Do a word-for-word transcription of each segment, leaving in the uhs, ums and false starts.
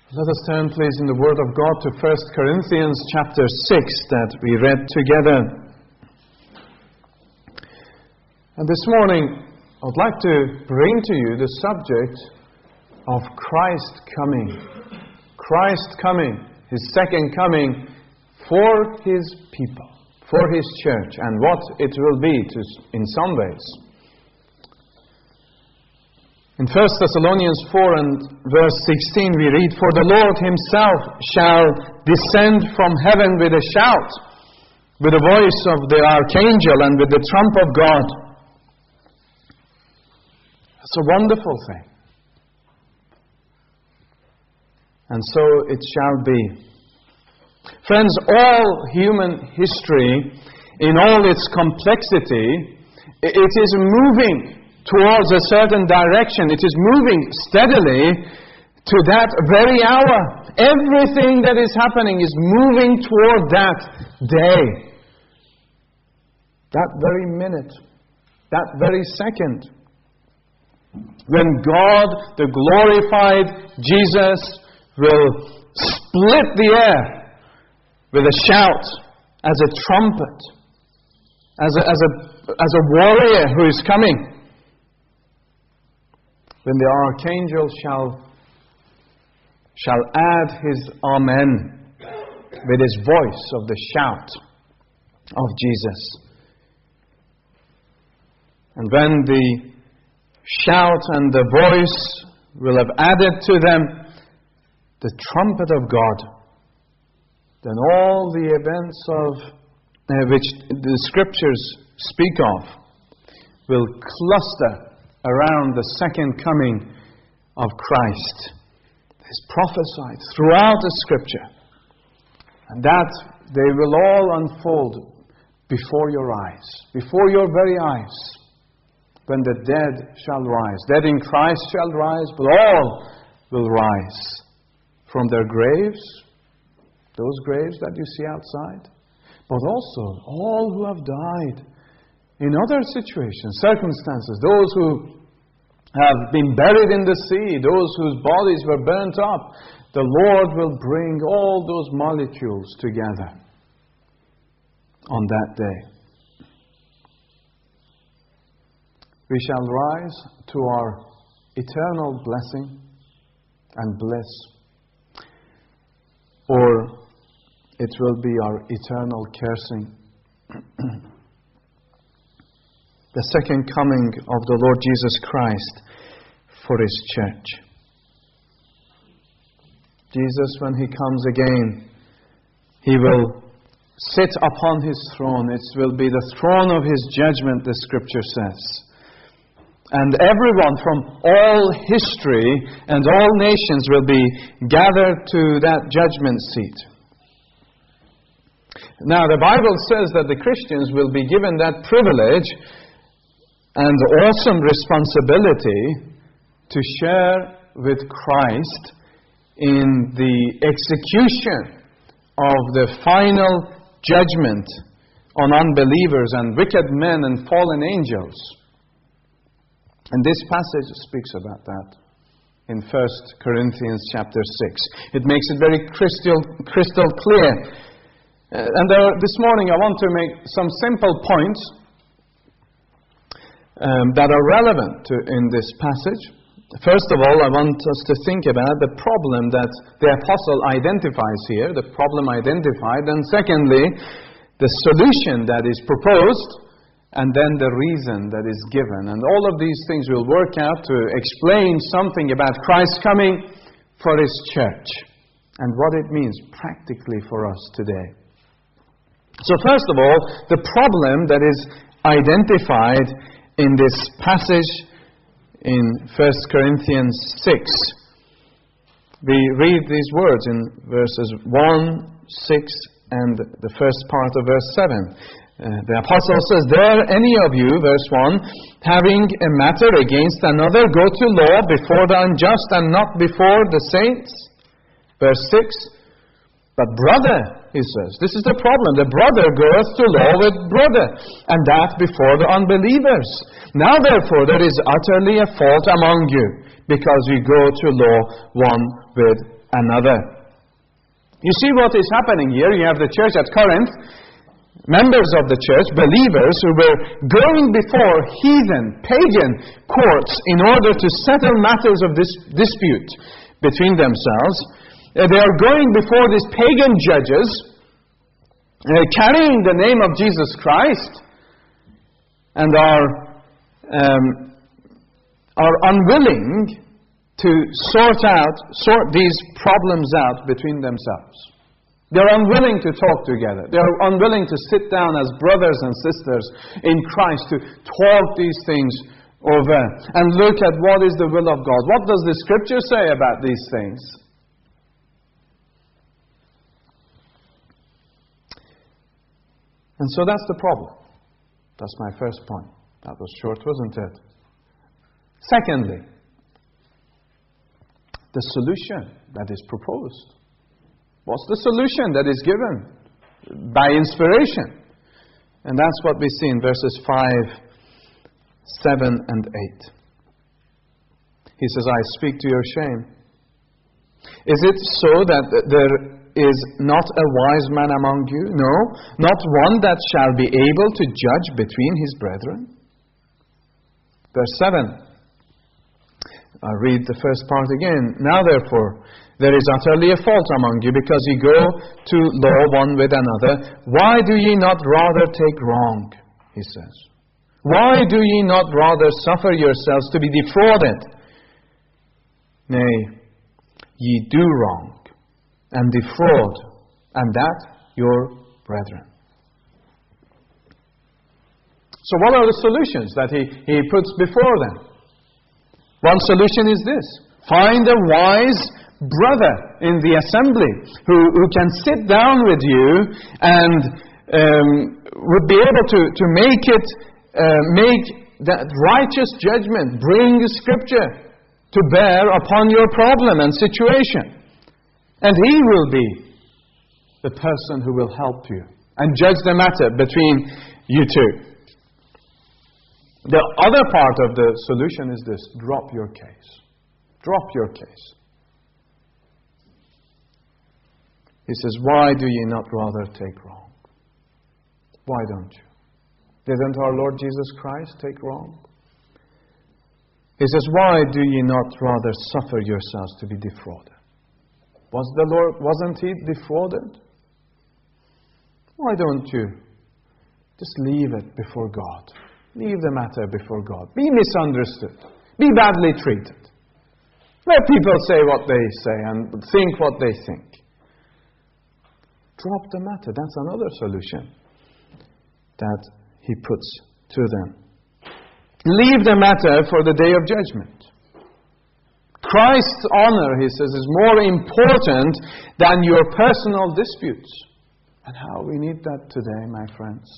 Let us turn, please, in the Word of God to First Corinthians chapter six that we read together. And this morning, I'd like to bring to you the subject of Christ coming. Christ coming, His second coming for His people, for His church, and what it will be to, in some ways. In First Thessalonians four and verse sixteen we read, "For the Lord Himself shall descend from heaven with a shout, with the voice of the archangel and with the trump of God." It's a wonderful thing. And so it shall be. Friends, all human history, in all its complexity, it is moving towards a certain direction. It is moving steadily to that very hour. Everything that is happening is moving toward that day. That very minute. That very second. When God, the glorified Jesus, will split the air with a shout, as a trumpet, as a, as a, as a warrior who is coming. When the archangel shall, shall add his amen with his voice of the shout of Jesus. And when the shout and the voice will have added to them the trumpet of God, then all the events of uh, which the Scriptures speak of will cluster around the second coming of Christ. It's prophesied throughout the Scripture. And that they will all unfold before your eyes, before your very eyes, when the dead shall rise. Dead in Christ shall rise, but all will rise from their graves, those graves that you see outside, but also all who have died in other situations, circumstances, those who have been buried in the sea, those whose bodies were burnt up, the Lord will bring all those molecules together on that day. We shall rise to our eternal blessing and bliss, or it will be our eternal cursing. The second coming of the Lord Jesus Christ for His church. Jesus, when He comes again, He will sit upon His throne. It will be the throne of His judgment, the Scripture says. And everyone from all history and all nations will be gathered to that judgment seat. Now, the Bible says that the Christians will be given that privilege and awesome responsibility to share with Christ in the execution of the final judgment on unbelievers and wicked men and fallen angels. And this passage speaks about that in First Corinthians chapter six. It makes it very crystal, crystal clear. Uh, and there, this morning I want to make some simple points Um, that are relevant to, in this passage. First of all, I want us to think about the problem that the apostle identifies here, the problem identified, and secondly, the solution that is proposed, and then the reason that is given. And all of these things will work out to explain something about Christ coming for His church and what it means practically for us today. So first of all, the problem that is identified in this passage in First Corinthians six. We read these words in verses one, six, and the first part of verse seven. Uh, the apostle says, "Dare any of you," verse one, "having a matter against another, go to law before the unjust and not before the saints?" Verse six, "But brother," he says, this is the problem, "the brother goeth to law with brother, and that before the unbelievers. Now therefore there is utterly a fault among you, because you go to law one with another. You see what is happening here? You have the church at Corinth, members of the church, believers who were going before heathen, pagan courts in order to settle matters of this dispute between themselves. Uh, they are going before these pagan judges, uh, carrying the name of Jesus Christ, and are um, are unwilling to sort out, sort these problems out between themselves. They're unwilling to talk together. They're unwilling to sit down as brothers and sisters in Christ to talk these things over and look at what is the will of God. What does the Scripture say about these things? And so that's the problem. That's my first point. That was short, wasn't it? Secondly, the solution that is proposed. What's the solution that is given? By inspiration. And that's what we see in verses five, seven, and eight. He says, I speak to your shame. Is it so that there is not a wise man among you? No, not one that shall be able to judge between his brethren. Verse seven. I'll read the first part again. Now therefore, there is utterly a fault among you, because ye go to law one with another. Why do ye not rather take wrong? He says. Why do ye not rather suffer yourselves to be defrauded? Nay, ye do wrong, and defraud, and that your brethren. So what are the solutions that he, he puts before them? One solution is this. Find a wise brother in the assembly who, who can sit down with you and um, would be able to, to make it, uh, make that righteous judgment, bring the Scripture to bear upon your problem and situation. And he will be the person who will help you and judge the matter between you two. The other part of the solution is this. Drop your case. Drop your case. He says, why do ye not rather take wrong? Why don't you? Didn't our Lord Jesus Christ take wrong? He says, why do ye not rather suffer yourselves to be defrauded? Was the Lord, wasn't he defrauded? Why don't you just leave it before God? Leave the matter before God. Be misunderstood. Be badly treated. Let people say what they say and think what they think. Drop the matter. That's another solution that he puts to them. Leave the matter for the day of judgment. Christ's honor, he says, is more important than your personal disputes. And how we need that today, my friends.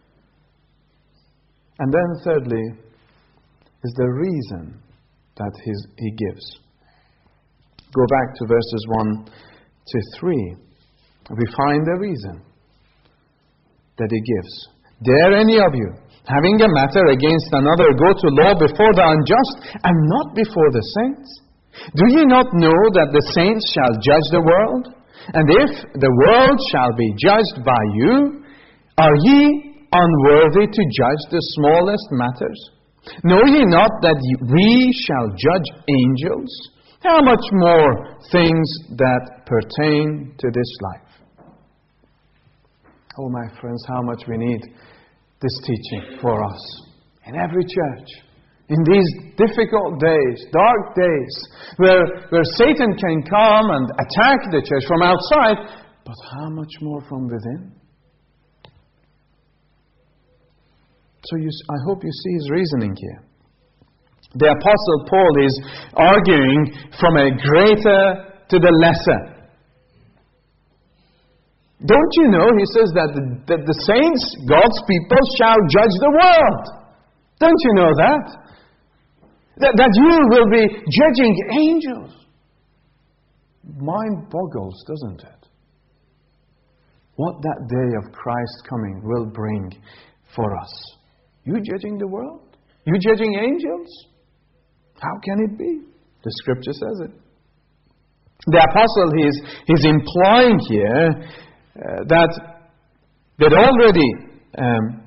And then thirdly, is the reason that his, he gives. Go back to verses one to three. We find the reason that he gives. Dare any of you, having a matter against another, go to law before the unjust and not before the saints? Do ye not know that the saints shall judge the world? And if the world shall be judged by you, are ye unworthy to judge the smallest matters? Know ye not that we shall judge angels? How much more things that pertain to this life? Oh, my friends, how much we need this teaching for us in every church. In these difficult days, dark days, where, where Satan can come and attack the church from outside, but how much more from within? So you, I hope you see his reasoning here. The Apostle Paul is arguing from a greater to the lesser. Don't you know, he says, that the, that the saints, God's people, shall judge the world. Don't you know that? That, that you will be judging angels. Mind boggles, doesn't it? What that day of Christ's coming will bring for us. You judging the world? You judging angels? How can it be? The Scripture says it. The apostle, he's, he's implying here uh, that that already, um,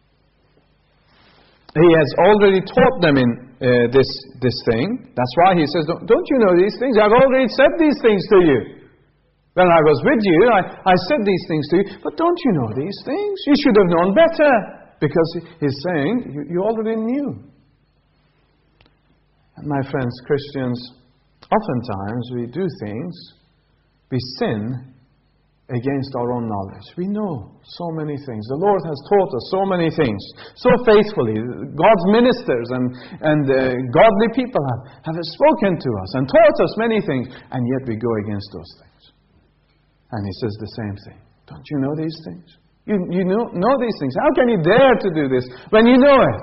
he has already taught them in uh, this, this thing. That's why he says, don't, don't you know these things? I've already said these things to you. When I was with you, I, I said these things to you. But don't you know these things? You should have known better. Because he's saying, you, you already knew. And my friends, Christians, oftentimes we do things, we sin against our own knowledge. We know so many things. The Lord has taught us so many things, so faithfully. God's ministers and, and uh, godly people have, have spoken to us and taught us many things, and yet we go against those things. And he says the same thing. Don't you know these things? You, you know, know these things. How can you dare to do this when you know it?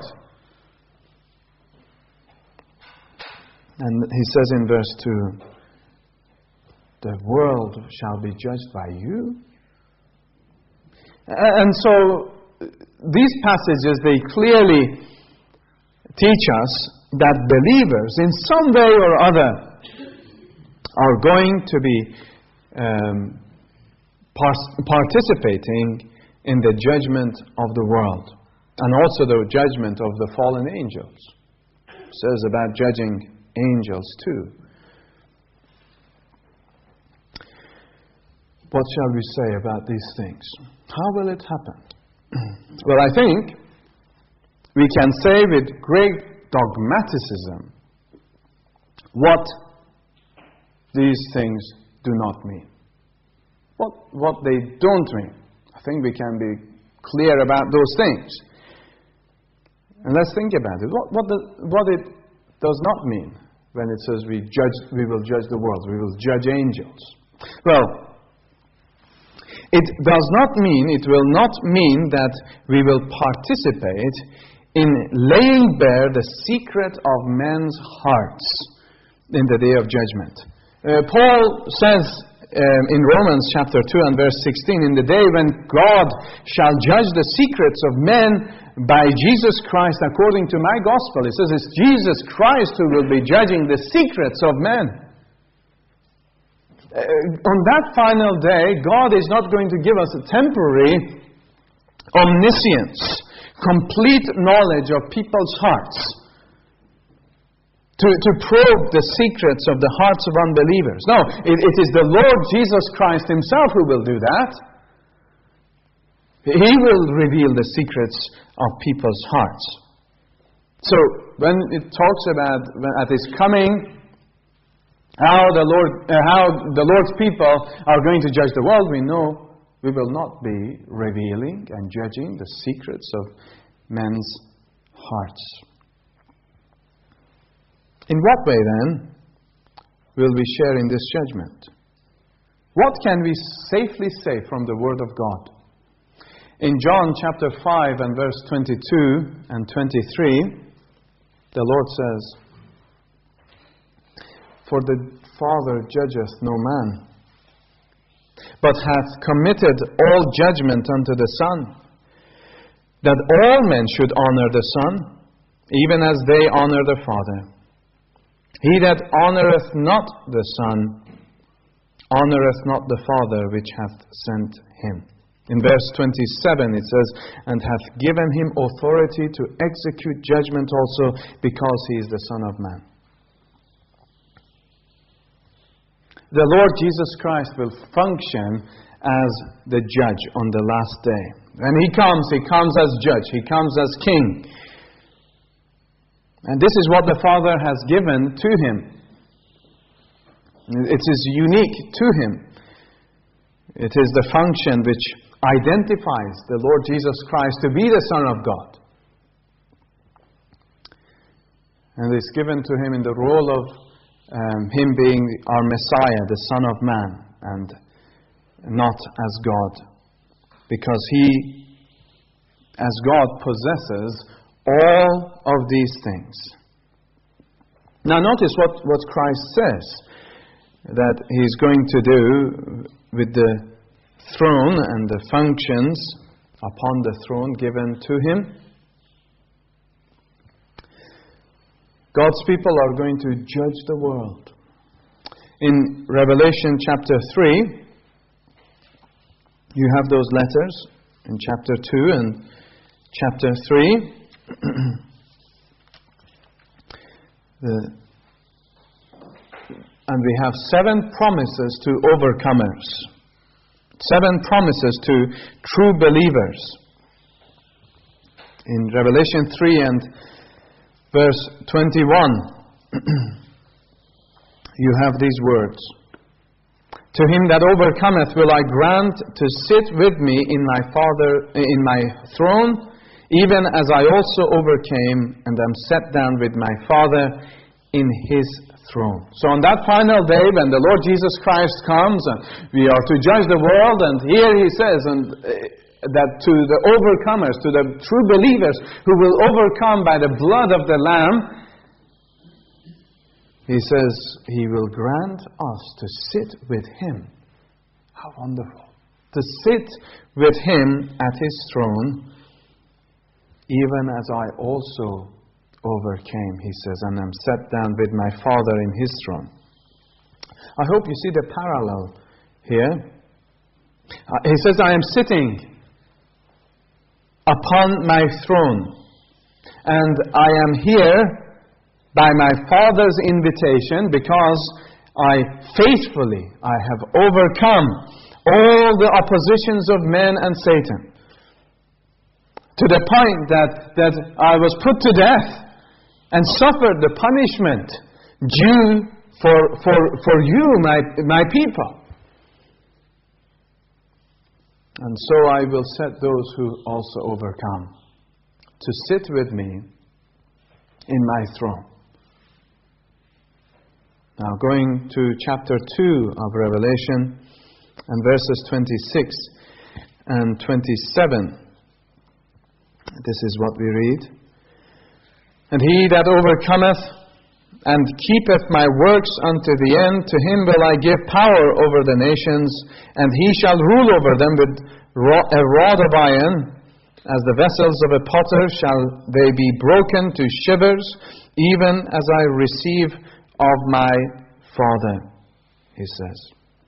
And he says in verse two, the world shall be judged by you. And so these passages, they clearly teach us that believers, in some way or other, are going to be um, par- participating in the judgment of the world, and also the judgment of the fallen angels. It says about judging angels too. What shall we say about these things? How will it happen? Well, I think we can say with great dogmatism what these things do not mean. What, what they don't mean. I think we can be clear about those things. And let's think about it. What, what, the, what it does not mean when it says we judge, we will judge the world, we will judge angels. Well, it does not mean, it will not mean that we will participate in laying bare the secret of men's hearts in the day of judgment. Uh, Paul says um, in Romans chapter two and verse sixteen, in the day when God shall judge the secrets of men by Jesus Christ according to my gospel. He says it's Jesus Christ who will be judging the secrets of men. Uh, on that final day, God is not going to give us a temporary omniscience, complete knowledge of people's hearts, to, to probe the secrets of the hearts of unbelievers. No, it, it is the Lord Jesus Christ Himself who will do that. He will reveal the secrets of people's hearts. So, when it talks about at His coming, How the Lord, uh, how the Lord's people are going to judge the world, we know we will not be revealing and judging the secrets of men's hearts. In what way then will we share in this judgment? What can we safely say from the Word of God? In John chapter five and verse twenty-two and twenty-three, the Lord says, for the Father judgeth no man, but hath committed all judgment unto the Son, that all men should honor the Son, even as they honor the Father. He that honoureth not the Son, honoureth not the Father which hath sent him. In verse twenty-seven it says, and hath given him authority to execute judgment also, because he is the Son of Man. The Lord Jesus Christ will function as the judge on the last day. When He comes, He comes as judge. He comes as king. And this is what the Father has given to Him. It is unique to Him. It is the function which identifies the Lord Jesus Christ to be the Son of God. And it's given to Him in the role of Um, him being our Messiah, the Son of Man, and not as God. Because He, as God, possesses all of these things. Now notice what, what Christ says that He's going to do with the throne and the functions upon the throne given to Him. God's people are going to judge the world. In Revelation chapter three, you have those letters in chapter two and chapter three. the, and we have seven promises to overcomers. Seven promises to true believers. In Revelation three and verse twenty-one, you have these words. To him that overcometh will I grant to sit with me in my Father, in my throne, even as I also overcame and am set down with my Father in his throne. So on that final day, when the Lord Jesus Christ comes and we are to judge the world, and here he says, and uh, that to the overcomers, to the true believers who will overcome by the blood of the Lamb, he says, he will grant us to sit with him. How wonderful. To sit with him at his throne, even as I also overcame, he says, and am set down with my Father in his throne. I hope you see the parallel here. Uh, he says, I am sitting upon my throne, and I am here by my Father's invitation, because I faithfully, I have overcome all the oppositions of men and Satan, to the point that, that I was put to death and suffered the punishment due for, for, for you, my, my people. And so I will set those who also overcome to sit with me in my throne. Now, going to chapter two of Revelation and verses twenty-six and twenty-seven. This is what we read. And he that overcometh and keepeth my works unto the end, to him will I give power over the nations, and he shall rule over them with a rod of iron. As the vessels of a potter shall they be broken to shivers, even as I receive of my Father, he says.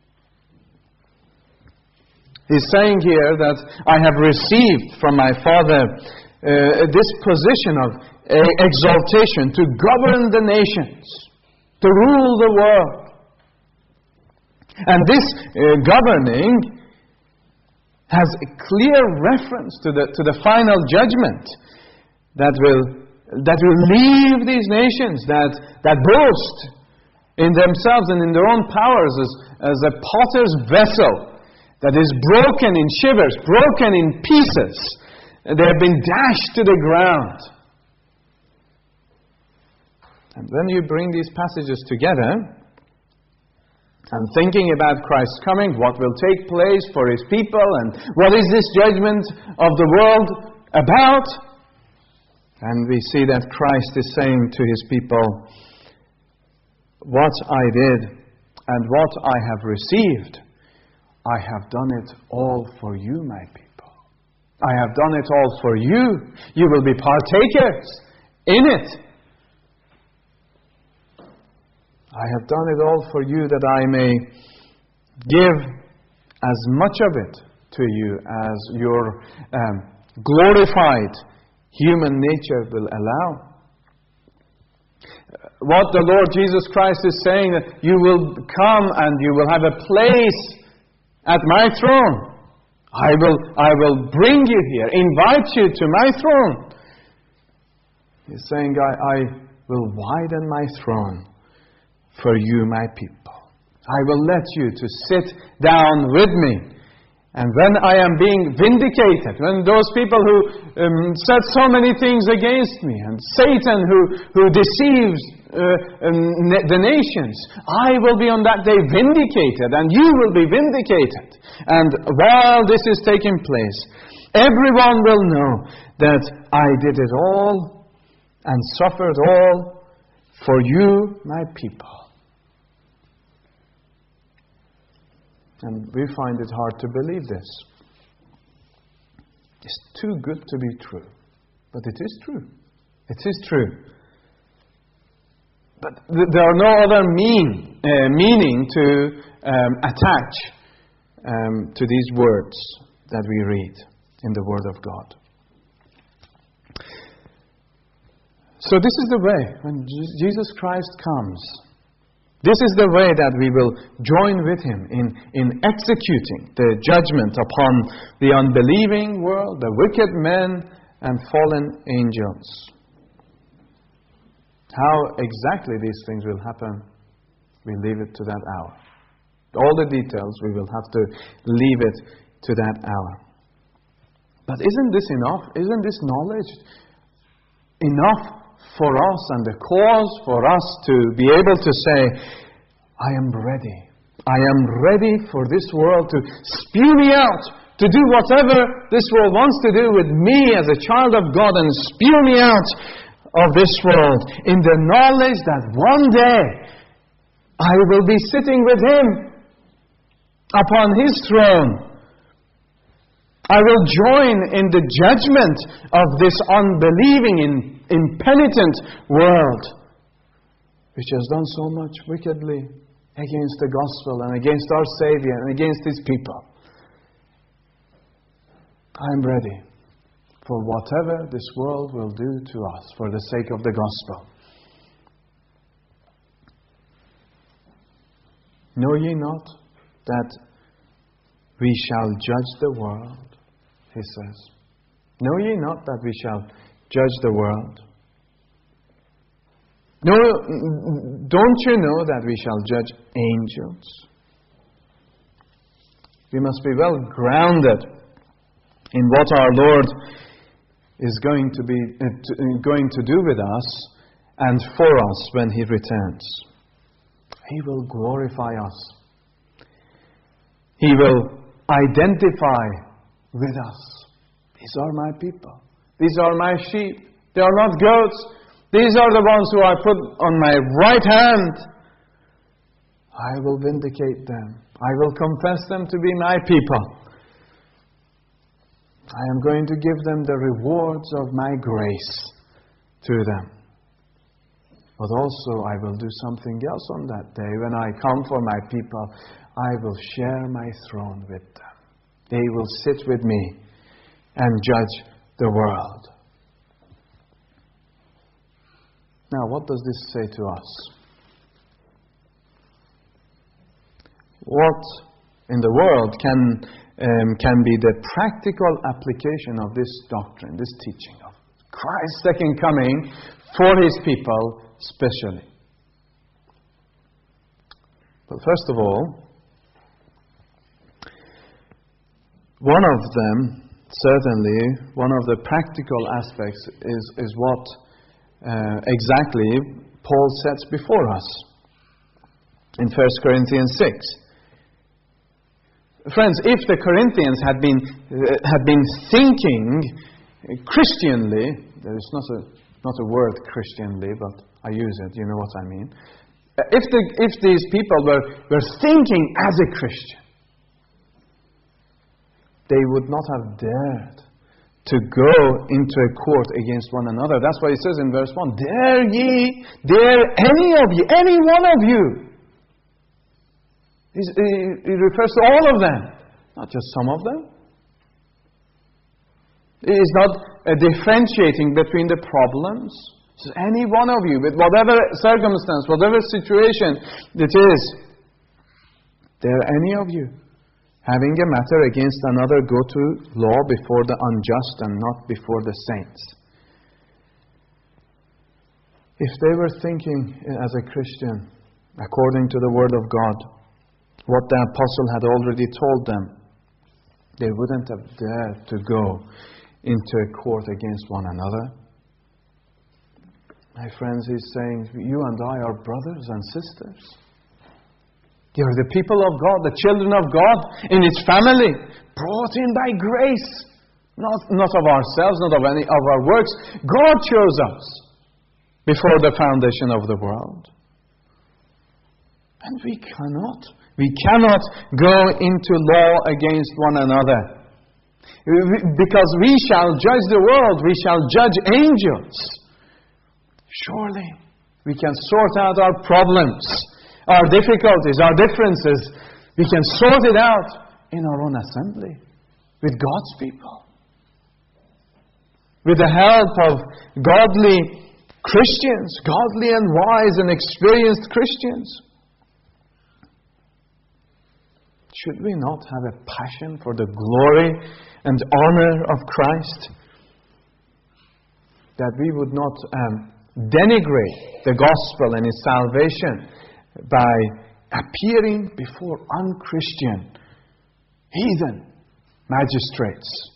He's saying here that I have received from my Father uh, this position of uh, exaltation to govern the nations, to rule the world. And this uh, governing has a clear reference to the to the final judgment that will that will leave these nations that, that boast in themselves and in their own powers as, as a potter's vessel that is broken in shivers, broken in pieces. They have been dashed to the ground. And when you bring these passages together, and thinking about Christ's coming, what will take place for his people, and what is this judgment of the world about? And we see that Christ is saying to his people, what I did and what I have received, I have done it all for you, my people. I have done it all for you. You will be partakers in it. I have done it all for you, that I may give as much of it to you as your um, glorified human nature will allow. What the Lord Jesus Christ is saying, that you will come and you will have a place at my throne. I will, I will bring you here, invite you to my throne. He's saying, I, I will widen my throne for you, my people. I will let you to sit down with me. And when I am being vindicated, when those people who um, said so many things against me, and Satan who, who deceives uh, um, the nations, I will be on that day vindicated, and you will be vindicated. And while this is taking place, everyone will know that I did it all and suffered all for you, my people. And we find it hard to believe this. It's too good to be true. But it is true. It is true. But th- there are no other mean, uh, meaning to um, attach um, to these words that we read in the Word of God. So this is the way, when Jesus Christ comes, this is the way that we will join with Him in, in executing the judgment upon the unbelieving world, the wicked men, and fallen angels. How exactly these things will happen, we leave it to that hour. All the details, we will have to leave it to that hour. But isn't this enough? Isn't this knowledge enough for us and the cause for us to be able to say, I am ready. I am ready for this world to spew me out, to do whatever this world wants to do with me as a child of God, and spew me out of this world in the knowledge that one day I will be sitting with Him upon His throne. I will join in the judgment of this unbelieving, impenitent world, which has done so much wickedly against the gospel and against our Savior and against His people. I am ready for whatever this world will do to us for the sake of the gospel. Know ye not that we shall judge the world? He says. Know ye not that we shall judge the world? No, don't you know that we shall judge angels? We must be well grounded in what our Lord is going to be uh, to, uh, going to do with us and for us when He returns. He will glorify us. He will identify with us. These are my people. These are my sheep. They are not goats. These are the ones who I put on my right hand. I will vindicate them. I will confess them to be my people. I am going to give them the rewards of my grace through them. But also I will do something else on that day. When I come for my people, I will share my throne with them. They will sit with me and judge the world. Now, what does this say to us? What in the world can um, can be the practical application of this doctrine, this teaching of Christ's second coming for His people specially? But first of all, one of them, certainly, one of the practical aspects is, is what uh, exactly Paul sets before us in First Corinthians six. Friends, if the Corinthians had been uh, had been thinking Christianly, there is not a not a word Christianly, but I use it. You know what I mean. If the if these people were were thinking as a Christian, they would not have dared to go into a court against one another. That's why it says in verse one, dare ye, dare any of you, any one of you. It refers to all of them, not just some of them. It is not uh, differentiating between the problems. It's any one of you, with whatever circumstance, whatever situation it is, dare any of you, having a matter against another, go to law before the unjust and not before the saints. If they were thinking as a Christian, according to the Word of God, what the apostle had already told them, they wouldn't have dared to go into a court against one another. My friends, he's saying, you and I are brothers and sisters. You're the people of God, the children of God, in His family, brought in by grace. Not, not of ourselves, not of any of our works. God chose us before the foundation of the world. And we cannot, we cannot go into law against one another. Because we shall judge the world, we shall judge angels. Surely, We can sort out our problems, our difficulties, our differences. We can sort it out in our own assembly, with God's people. With the help of godly Christians, godly and wise and experienced Christians. Should we not have a passion for the glory and honor of Christ? That we would not um, denigrate the gospel and its salvation by appearing before unchristian, heathen magistrates.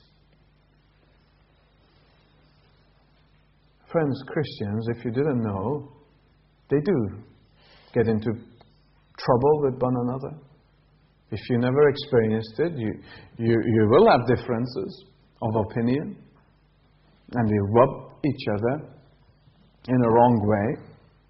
Friends, Christians, if you didn't know, they do get into trouble with one another. If you never experienced it, you, you, you will have differences of opinion. And we rub each other in a wrong way.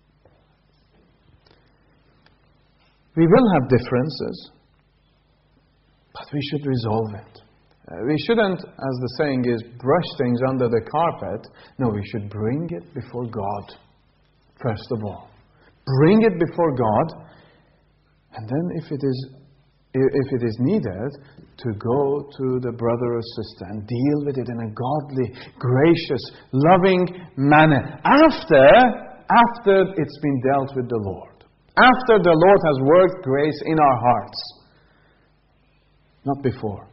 We will have differences, but we should resolve it. Uh, we shouldn't, as the saying is, brush things under the carpet. No, we should bring it before God, first of all. Bring it before God, and then if it is if it is needed, to go to the brother or sister and deal with it in a godly, gracious, loving manner. After, after it's been dealt with the Lord. After the Lord has worked grace in our hearts. Not before.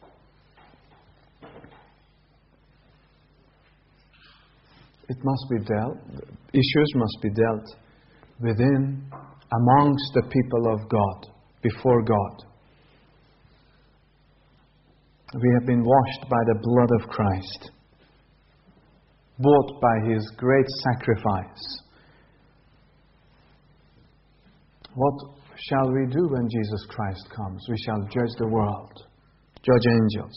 It must be dealt, issues must be dealt within, amongst the people of God, before God. We have been washed by the blood of Christ, bought by His great sacrifice. What shall we do when Jesus Christ comes? We shall judge the world, judge angels.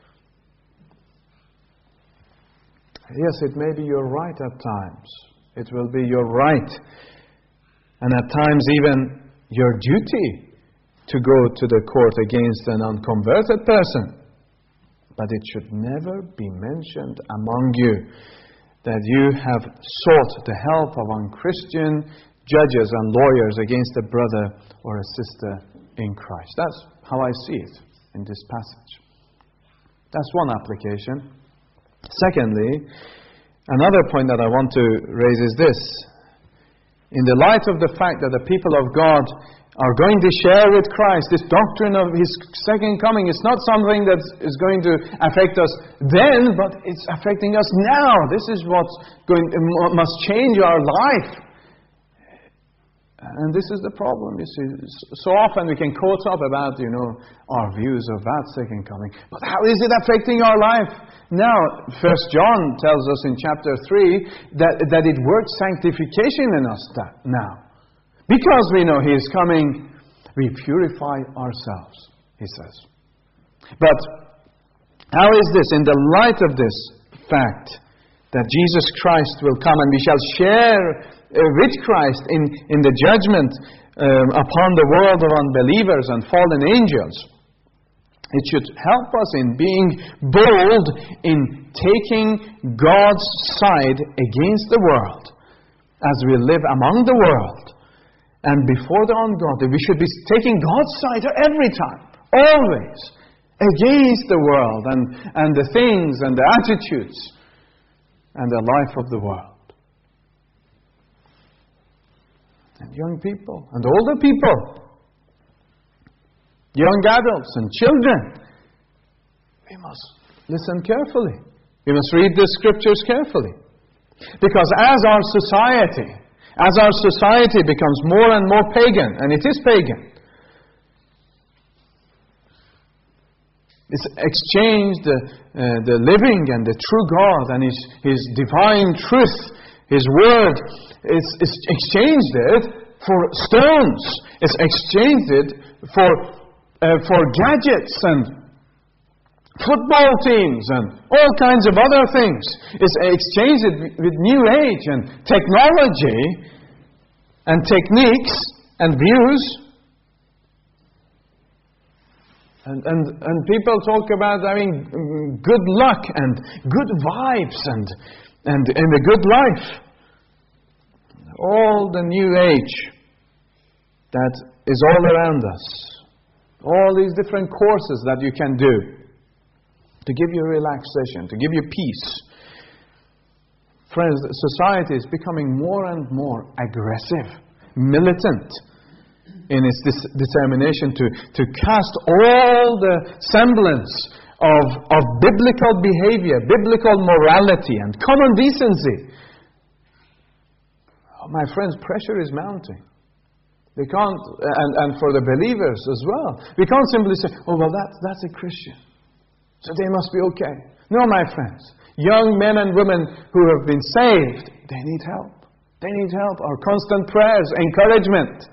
Yes, it may be your right at times. It will be your right, and at times even your duty, to go to the court against an unconverted person. But it should never be mentioned among you that you have sought the help of unchristian judges and lawyers against a brother or a sister in Christ. That's how I see it in this passage. That's one application. Secondly, another point that I want to raise is this. In the light of the fact that the people of God are going to share with Christ this doctrine of His second coming, it's not something that is going to affect us then, but it's affecting us now. This is what going, must change our life. And this is the problem, you see. So often we can quote up about, you know, our views of that second coming. But how is it affecting our life now? First John tells us in chapter three that, that it works sanctification in us that now. Because we know He is coming, we purify ourselves, he says. But how is this? In the light of this fact that Jesus Christ will come and we shall share uh, with Christ in, in the judgment um, upon the world of unbelievers and fallen angels, it should help us in being bold in taking God's side against the world as we live among the world. And before the ungodly, we should be taking God's side every time, always, against the world and, and the things and the attitudes and the life of the world. And young people and older people, young adults and children, we must listen carefully. We must read the Scriptures carefully. Because as our society As our society becomes more and more pagan, and it is pagan, it's exchanged the, uh, the living and the true God and His, His divine truth, His Word, it's, it's exchanged it for stones. It's exchanged it for, uh, for gadgets and football teams and all kinds of other things. It's exchanged it with new age and technology and techniques and views. And, and, and people talk about having good luck and good vibes and, and, and a good life. all the new age that is all around us, all these different courses that you can do to give you relaxation, to give you peace. Friends, society is becoming more and more aggressive, militant in its dis- determination to, to cast all the semblance of, of biblical behavior, biblical morality and common decency. Oh, my friends, pressure is mounting. We can't, and, and for the believers as well, we can't simply say, oh, well, that, that's a Christian, so they must be okay. No, my friends, young men and women who have been saved, they need help. They need help. Our constant prayers, encouragement,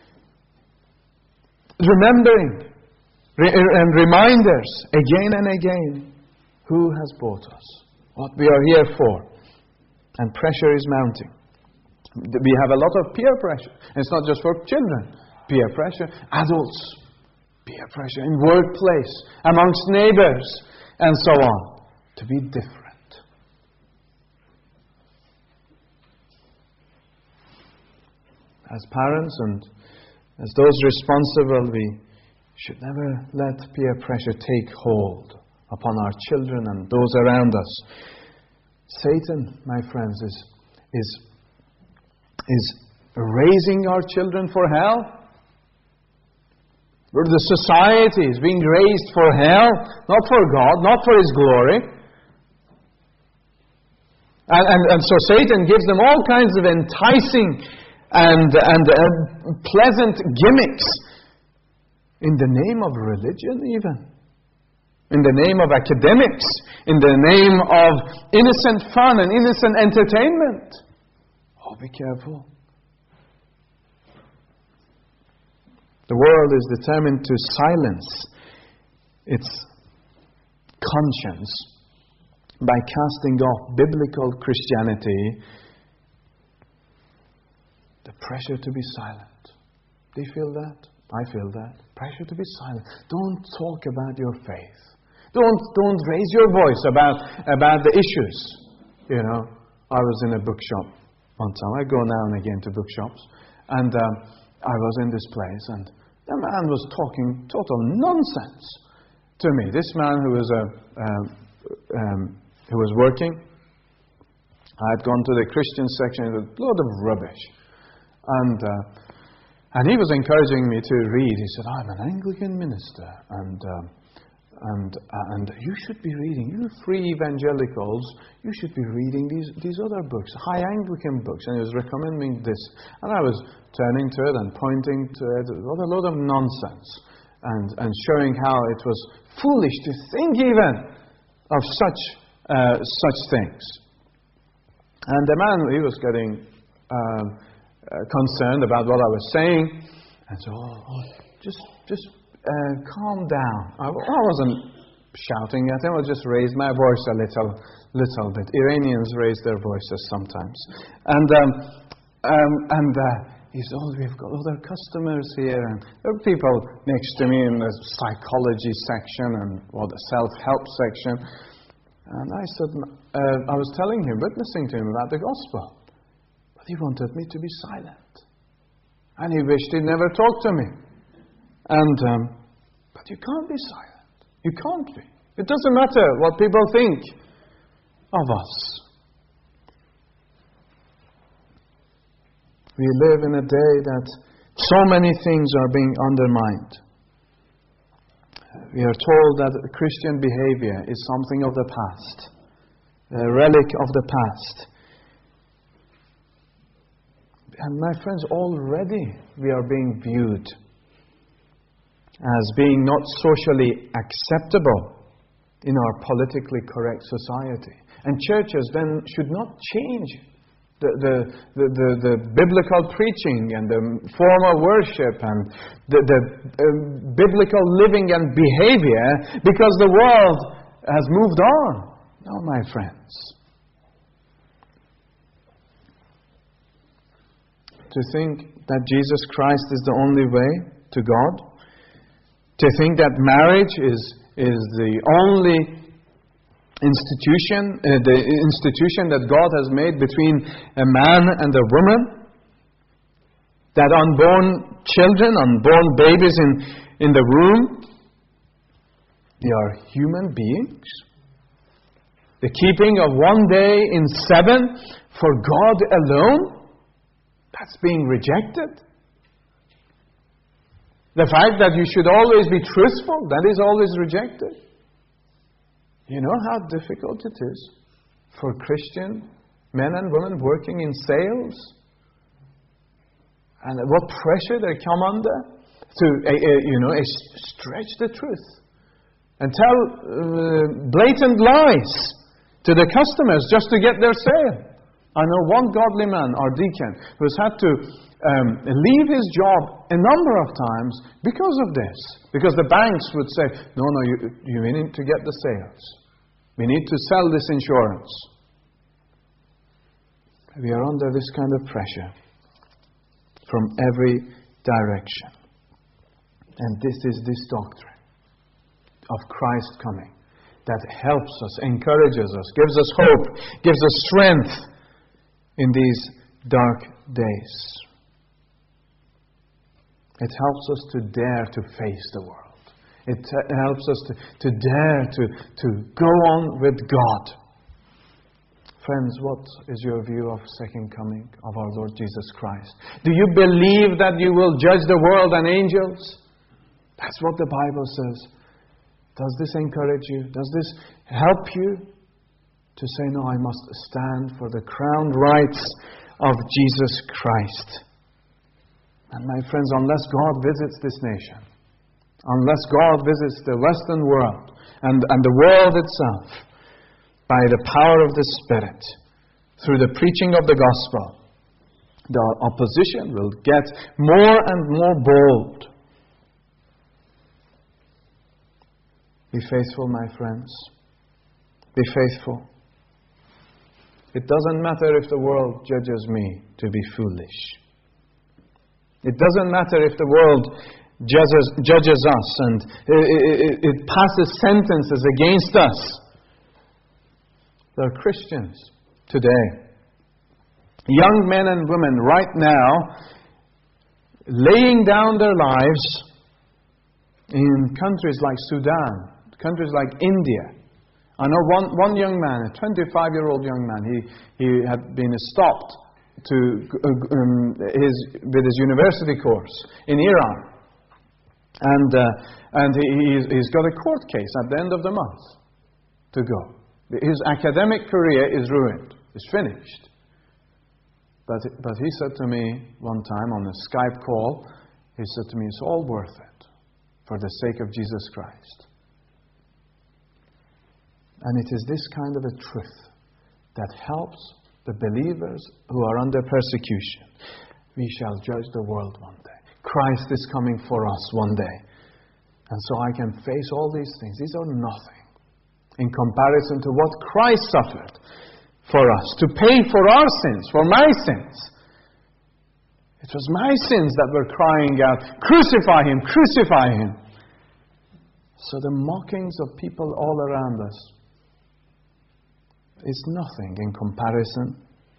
remembering, re- and reminders again and again who has bought us, what we are here for. And pressure is mounting. We have a lot of peer pressure. And it's not just for children. Peer pressure, adults, peer pressure in workplace, amongst neighbors, and so on. To be different. As parents and as those responsible, we should never let peer pressure take hold upon our children and those around us. Satan, my friends, is is is raising our children for hell. Where the society is being raised for hell, not for God, not for His glory. And, and, and so Satan gives them all kinds of enticing and, and uh, pleasant gimmicks in the name of religion even. In the name of academics. In the name of innocent fun and innocent entertainment. Oh, be careful. The world is determined to silence its conscience by casting off biblical Christianity. The pressure to be silent. Do you feel that? I feel that. Pressure to be silent. Don't talk about your faith. Don't don't raise your voice about about the issues. You know, I was in a bookshop one time. I go now and again to bookshops, and um, I was in this place, and the man was talking total nonsense to me. This man who was a um, um, who was working, I had gone to the Christian section. It was a load of rubbish, and uh, and he was encouraging me to read. He said, "I'm an Anglican minister, and." Um, And uh, and you should be reading, you free evangelicals, you should be reading these, these other books, high Anglican books." And he was recommending this. And I was turning to it and pointing to it. What a load of nonsense. And, and showing how it was foolish to think even of such uh, such things. And the man, he was getting um, uh, concerned about what I was saying. And so, oh, oh, just, just... Uh, calm down. I, I wasn't shouting at him. I just raised my voice a little, little bit. Iranians raise their voices sometimes. And um, um, and uh, he said, "Oh, we've got other customers here, and there are people next to me in the psychology section and or the self-help section." And I said, uh, I was telling him, witnessing to him about the gospel, but he wanted me to be silent, and he wished he'd never talk to me. And, um, but you can't be silent. You can't be. It doesn't matter what people think of us. We live in a day that so many things are being undermined. We are told that Christian behavior is something of the past, a relic of the past. And my friends, already we are being viewed as being not socially acceptable in our politically correct society. And churches then should not change the, the, the, the, the biblical preaching and the form of worship and the, the uh, biblical living and behavior because the world has moved on. No, my friends. To think that Jesus Christ is the only way to God, to think that marriage is is the only institution, uh, the institution that God has made between a man and a woman, That unborn children, unborn babies in, in the womb, they are human beings. The keeping of one day in seven for God alone, that's being rejected. The fact that you should always be truthful, that is always rejected. You know how difficult it is for Christian men and women working in sales? And what pressure they come under to, uh, uh, you know, uh, stretch the truth and tell uh, blatant lies to the customers just to get their sale. I know one godly man, our deacon, who has had to um, leave his job a number of times because of this. Because the banks would say, no, no, you, you need to get the sales. We need to sell this insurance. We are under this kind of pressure from every direction. And this is this doctrine of Christ coming that helps us, encourages us, gives us hope, gives us strength in these dark days. It helps us to dare to face the world. It t- helps us to, to dare to, to go on with God. Friends, what is your view of second coming of our Lord Jesus Christ? Do you believe that you will judge the world and angels? That's what the Bible says. Does this encourage you? Does this help you to say, no, I must stand for the crowned rights of Jesus Christ? And my friends, unless God visits this nation, unless God visits the Western world and, and the world itself, by the power of the Spirit, through the preaching of the gospel, the opposition will get more and more bold. Be faithful, my friends. Be faithful. It doesn't matter if the world judges me to be foolish. It doesn't matter if the world judges, judges us and it, it, it passes sentences against us. There are Christians today, young men and women right now, laying down their lives in countries like Sudan, countries like India. I know one, one young man, a twenty-five-year-old young man, he, he had been stopped to, um, his, with his university course in Iran. And, uh, and he, he's, he's got a court case at the end of the month to go. His academic career is ruined. It's finished. But, but he said to me one time on a Skype call, he said to me, it's all worth it for the sake of Jesus Christ. And it is this kind of a truth that helps the believers who are under persecution. We shall judge the world one day. Christ is coming for us one day. And so I can face all these things. These are nothing in comparison to what Christ suffered for us, to pay for our sins, for my sins. It was my sins that were crying out, crucify Him, crucify Him. So the mockings of people all around us is nothing in comparison.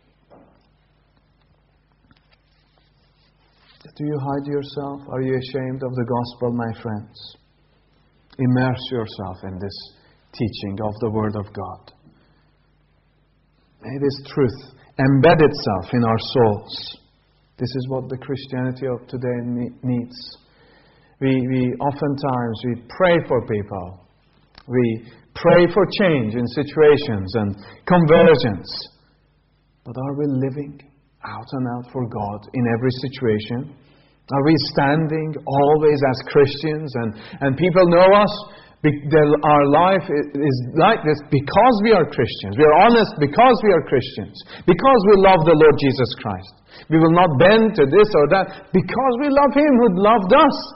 Do you hide yourself? Are you ashamed of the gospel, my friends? Immerse yourself in this teaching of the Word of God. May this truth embed itself in our souls. This is what the Christianity of today needs. We, we oftentimes we pray for people. We pray for change in situations and conversions. But are we living out and out for God in every situation? Are we standing always as Christians and, and people know us? Our life is like this because we are Christians. We are honest because we are Christians. Because we love the Lord Jesus Christ. We will not bend to this or that because we love Him who loved us.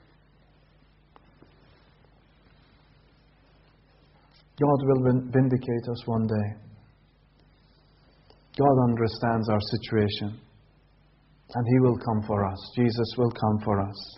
God will vindicate us one day. God understands our situation. And He will come for us. Jesus will come for us.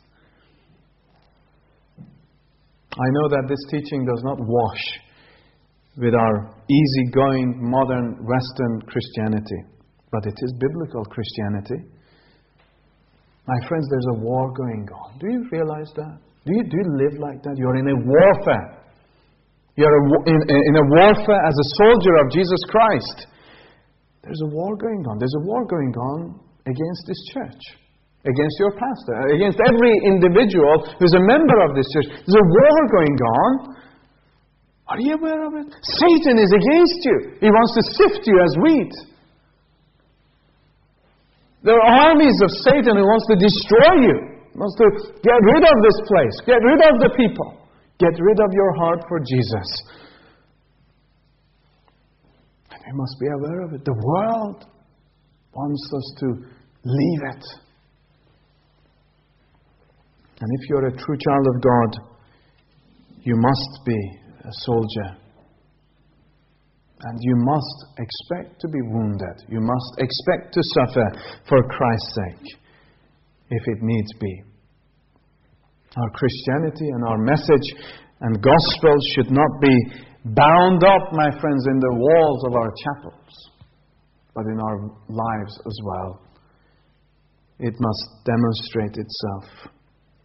I know that this teaching does not wash with our easygoing modern Western Christianity, but it is biblical Christianity. My friends, there's a war going on. Do you realize that? Do you, do you live like that? You're in a warfare. You're a, in, in a warfare as a soldier of Jesus Christ. There's a war going on. There's a war going on against this church, against your pastor, against every individual who's a member of this church. There's a war going on. Are you aware of it? Satan is against you. He wants to sift you as wheat. There are armies of Satan who wants to destroy you. He wants to get rid of this place. Get rid of the people. Get rid of your heart for Jesus. And we must be aware of it. The world wants us to leave it. And if you're a true child of God, you must be a soldier. And you must expect to be wounded. You must expect to suffer for Christ's sake, if it needs be. Our Christianity and our message and gospel should not be bound up, my friends, in the walls of our chapels, but in our lives as well. It must demonstrate itself.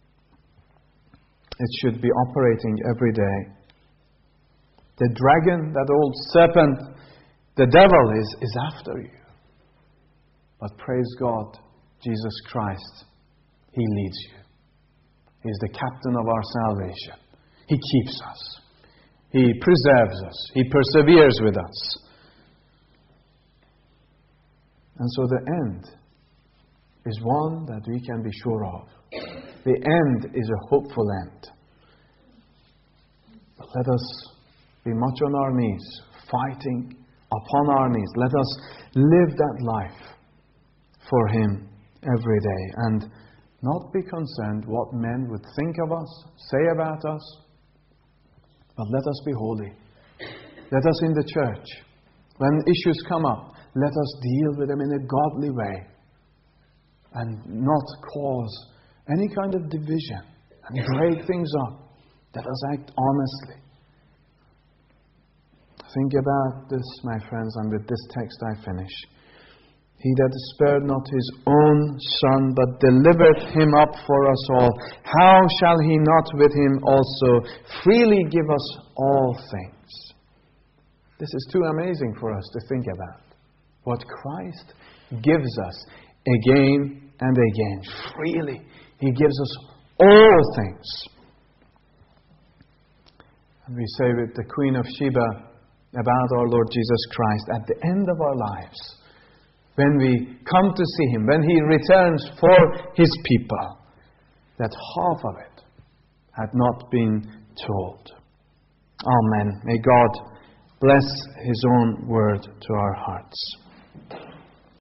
It should be operating every day. The dragon, that old serpent, the devil is, is after you. But praise God, Jesus Christ, He leads you. He is the captain of our salvation. He keeps us. He preserves us. He perseveres with us. And so the end is one that we can be sure of. The end is a hopeful end. But let us be much on our knees, fighting upon our knees. Let us live that life for Him every day and not be concerned what men would think of us, say about us, but let us be holy. Let us in the church, when issues come up, let us deal with them in a godly way and not cause any kind of division and break things up. Let us act honestly. Think about this, my friends, and with this text I finish. He that spared not His own Son, but delivered Him up for us all, how shall He not with Him also freely give us all things? This is too amazing for us to think about. What Christ gives us again and again, freely. He gives us all things. And we say with the Queen of Sheba about our Lord Jesus Christ, at the end of our lives, when we come to see Him, when He returns for His people, that half of it had not been told. Amen. May God bless His own word to our hearts.